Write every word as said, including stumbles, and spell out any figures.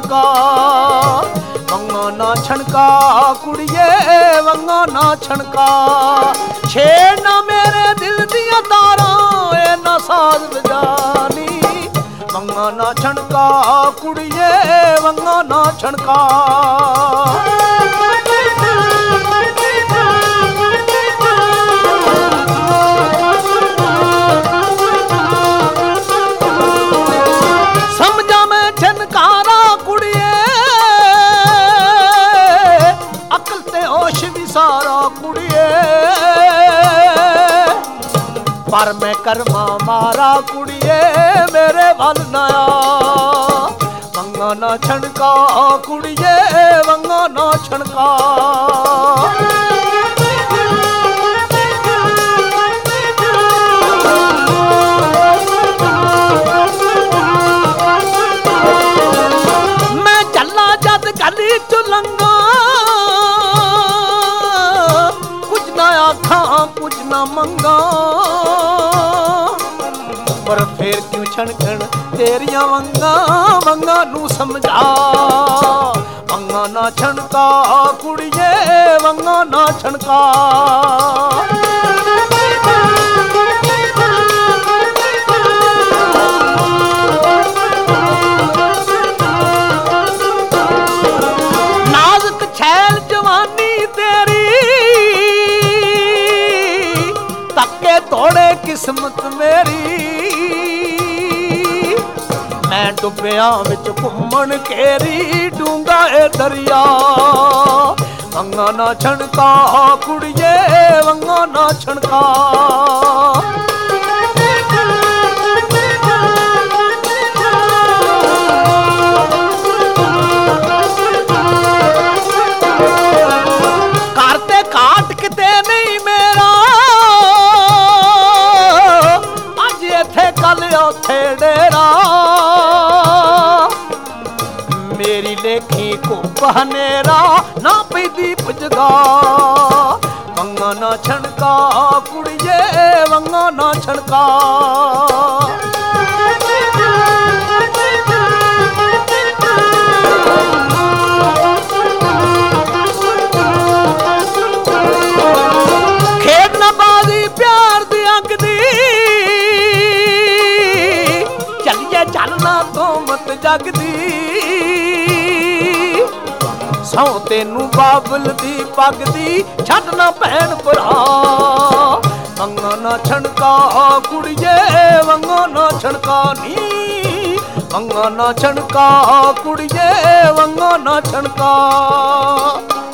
ਛਣਕਾ ਵੰਗਾ ਨਾ ਛਣਕਾ ਕੁੜੀਏ ਵੰਗਾ ਨਾ ਛਣਕਾ ਛੇੜ ਨਾ ਮੇਰੇ ਦਿਲ ਦੀਆਂ ਤਾਰਾਂ ਏ ਨਾ ਸਾਜ਼ ਵਜਾਨੀ ਵੰਗਾ ਨਾ ਛਣਕਾ ਕੁੜੀਏ ਵੰਗਾ ਨਾ ਛਣਕਾ ਸਮਝਾ ਮੈਂ ਛਣਕਾਰਾ ਕੁੜੀਏ ਅਕਲ ਤੇ ਹੋਸ਼ ਵੀ ਸਾਰਾ ਕੁੜੀਏ ਪਰ ਮੈਂ ਕਰਮਾ ਮਾਰਾ ਕੁੜੀਏ ਮੇਰੇ ਵੱਲ ਨਾ ਆ ਵੰਗਾ ਨਾ ਛਣਕਾ ਕੁੜੀਏ ਵੰਗਾ ਨਾ ਛਣਕਾ ਮੈਂ ਚੱਲਾ ਜਦ ਗਲੀ ਚ ਲੰਘਾਂ ਕੁਝ ਨਾ ਆਖਾਂ ਕੁਝ ਨਾ ਮੰਗਾਂ ਪਰ ਫੇਰ ਕਿਉਂ ਛਣਕਣ ਤੇਰੀਆਂ ਵੰਗਾਂ ਵੰਗਾਂ ਨੂੰ ਸਮਝਾ ਵੰਗਾਂ ਨਾ ਛਣਕਾ ਕੁੜੀਏ ਵੰਗਾਂ ਨਾ ਛਣਕਾ ਨਾਜ਼ੁਕ ਛੈਲ ਜਵਾਨੀ ਤੇਰੀ ਤੱਕੇ ਤੋੜੇ ਕਿਸਮਤ ਮੇਰੀ ਮੈਂ ਡੁੱਬਿਆਂ ਵਿੱਚ ਘੁੰਮਣ ਘੇਰੀ ਡੂੰਘਾ ਏ ਦਰਿਆ ਵੰਗਾ ਨਾ ਛਣਕਾ ਕੁੜੀਏ ਵੰਗਾ ਨਾ ਛਣਕਾ ਘਰ ਤੇ ਘਾਟ ਕਿਤੇ ਨਹੀਂ ਮੇਰਾ ਅੱਜ ਇੱਥੇ ਕੱਲ ਉੱਥੇ ਡੇਰਾ ਮੇਰੀ ਲੇਖੀ ਘੁੱਪ ਹਨੇਰਾ ਨਾ ਪੈਦੀ ਪੁੱਜਦਾ ਵੰਗਾ ਨਾ ਛਣਕਾ ਕੁੜੀਏ ਵੰਗਾ ਨਾ ਛਣਕਾ ਖੇਡ ਨਾ ਬਾਜ਼ੀ ਪਿਆਰ ਦੀ ਅੱਗ ਦੀ ਚੱਲੀਏ ਚੱਲਣਾ ਤੋਮਤ ਜਗ ਦੀ ਸੌ ਤੈਨੂੰ ਬਾਬਲ ਦੀ ਪੱਗ ਦੀ ਛੱਡ ਨਾ ਭੈਣ ਭਰਾ ਵੰਗਾ ਨਾ ਛਣਕਾ ਕੁੜੀਏ ਵੰਗਾ ਨਾ ਛਣਕਾ ਨੀ ਵੰਗਾ ਨਾ ਛਣਕਾ ਕੁੜੀਏ ਵੰਗਾ ਨਾ ਛਣਕਾ